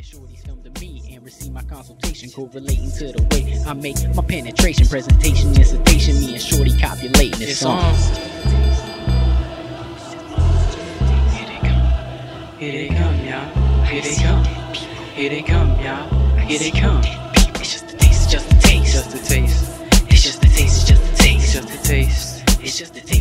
shorties come to me and receive my consultation, correlating to the way I make my penetration. Presentation, incitation, me and shorty copulating this song. Here they come, y'all. Here they come. Here they come, y'all. Here they come. It's just a taste, it's just a taste. Just a taste. It's just a taste, it's just a taste. It's just a taste. It's just a taste.